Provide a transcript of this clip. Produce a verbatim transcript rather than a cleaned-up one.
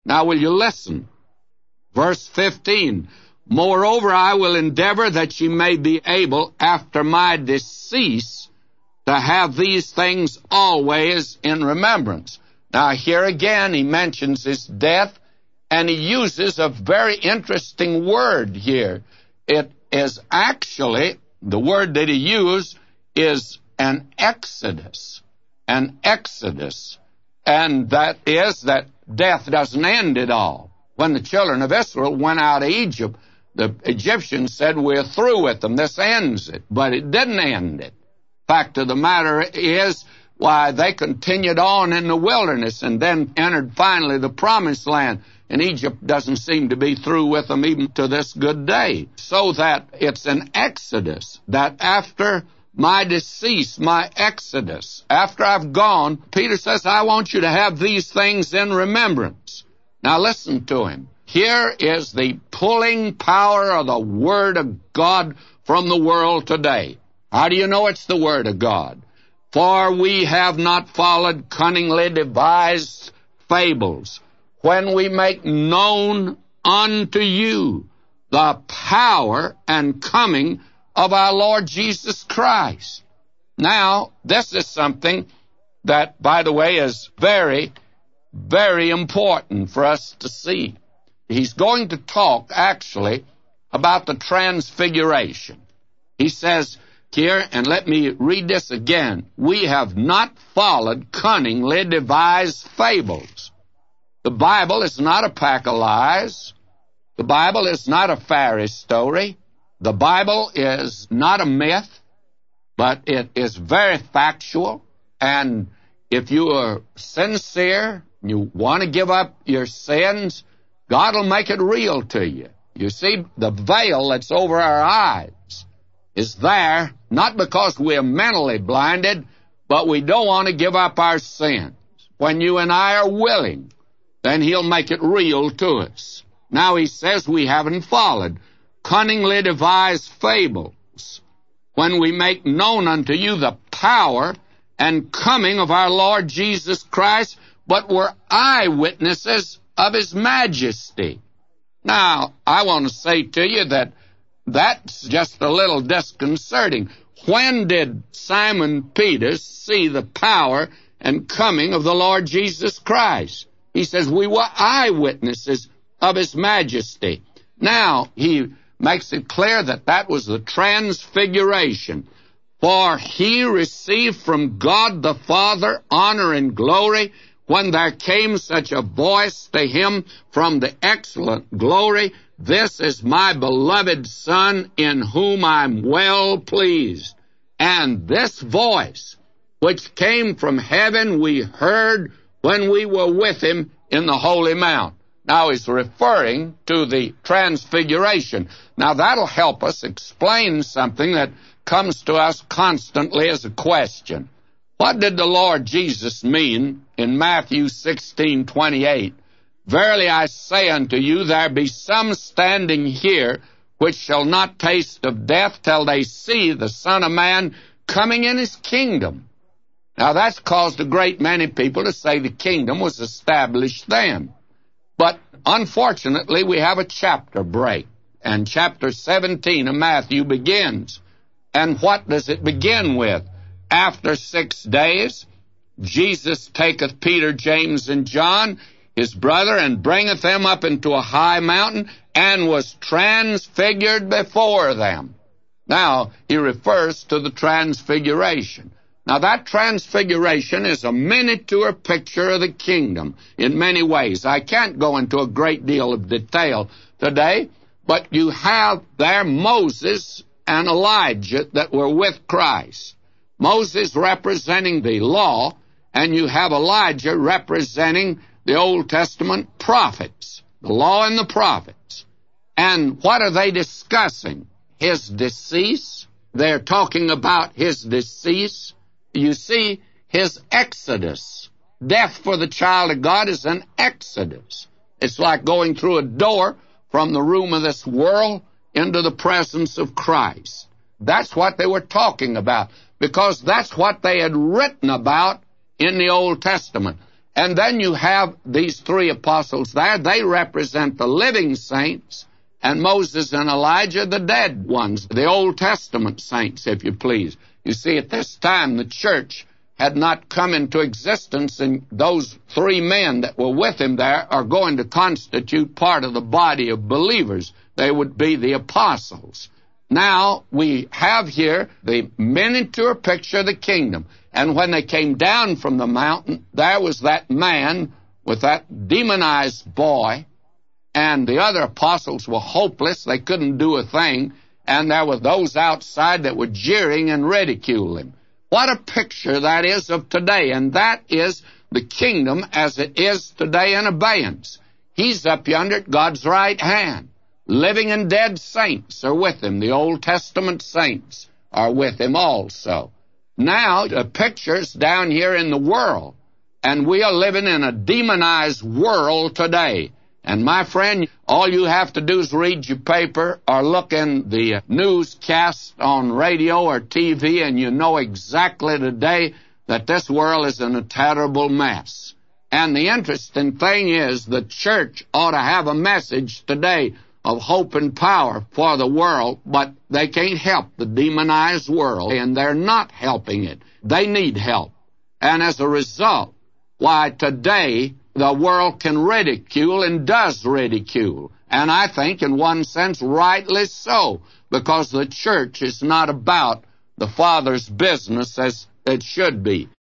Now will you listen? Verse fifteen, moreover, I will endeavor that ye may be able, after my decease, to have these things always in remembrance. Now here again he mentions his death, and he uses a very interesting word here. It is actually, the word that he used is an exodus. An exodus. And that is that death doesn't end at all. When the children of Israel went out of Egypt, the Egyptians said, we're through with them. This ends it. But it didn't end it. Fact of the matter is, why, they continued on in the wilderness and then entered finally the promised land. And Egypt doesn't seem to be through with them even to this good day. So that it's an exodus, that after my decease, my exodus, after I've gone, Peter says, I want you to have these things in remembrance. Now listen to him. Here is the pulling power of the Word of God from the world today. How do you know it's the Word of God? For we have not followed cunningly devised fables, when we make known unto you the power and coming of our Lord Jesus Christ. Now, this is something that, by the way, is very, very important for us to see. He's going to talk, actually, about the transfiguration. He says here, and let me read this again, we have not followed cunningly devised fables. The Bible is not a pack of lies. The Bible is not a fairy story. The Bible is not a myth, but it is very factual. And if you are sincere, you want to give up your sins, God will make it real to you. You see, the veil that's over our eyes is there, not because we're mentally blinded, but we don't want to give up our sins. When you and I are willing, then He'll make it real to us. Now He says we haven't followed cunningly devised fables, when we make known unto you the power and coming of our Lord Jesus Christ, but were eyewitnesses of His majesty. Now, I want to say to you that that's just a little disconcerting. When did Simon Peter see the power and coming of the Lord Jesus Christ? He says, we were eyewitnesses of His majesty. Now, he makes it clear that that was the transfiguration. For He received from God the Father honor and glory, when there came such a voice to Him from the excellent glory, this is my beloved Son, in whom I'm well pleased. And this voice, which came from heaven, we heard when we were with Him in the Holy Mount. Now He's referring to the transfiguration. Now that'll help us explain something that comes to us constantly as a question. What did the Lord Jesus mean in Matthew sixteen twenty-eight? Verily I say unto you, there be some standing here which shall not taste of death till they see the Son of Man coming in His kingdom. Now that's caused a great many people to say the kingdom was established then. But unfortunately we have a chapter break, and chapter seventeen of Matthew begins. And what does it begin with? After six days, Jesus taketh Peter, James, and John, his brother, and bringeth them up into a high mountain, and was transfigured before them. Now, he refers to the transfiguration. Now, that transfiguration is a miniature picture of the kingdom in many ways. I can't go into a great deal of detail today, but you have there Moses and Elijah that were with Christ. Moses representing the law, and you have Elijah representing the Old Testament prophets, the law and the prophets. And what are they discussing? His decease. They're talking about His decease. You see, His exodus. Death for the child of God is an exodus. It's like going through a door from the room of this world into the presence of Christ. That's what they were talking about, because that's what they had written about in the Old Testament. And then you have these three apostles there. They represent the living saints, and Moses and Elijah, the dead ones, the Old Testament saints, if you please. You see, at this time, the church had not come into existence, and those three men that were with him there are going to constitute part of the body of believers. They would be the apostles. Now, we have here the miniature picture of the kingdom. And when they came down from the mountain, there was that man with that demonized boy, and the other apostles were hopeless. They couldn't do a thing, and there were those outside that were jeering and ridiculing him. What a picture that is of today, and that is the kingdom as it is today in abeyance. He's up yonder at God's right hand. Living and dead saints are with him. The Old Testament saints are with him also. Now, the picture's down here in the world, and we are living in a demonized world today. And my friend, all you have to do is read your paper or look in the newscast on radio or T V, and you know exactly today that this world is in a terrible mess. And the interesting thing is the church ought to have a message today of hope and power for the world, but they can't help the demonized world, and they're not helping it. They need help. And as a result, why, today, the world can ridicule and does ridicule. And I think, in one sense, rightly so, because the church is not about the Father's business as it should be.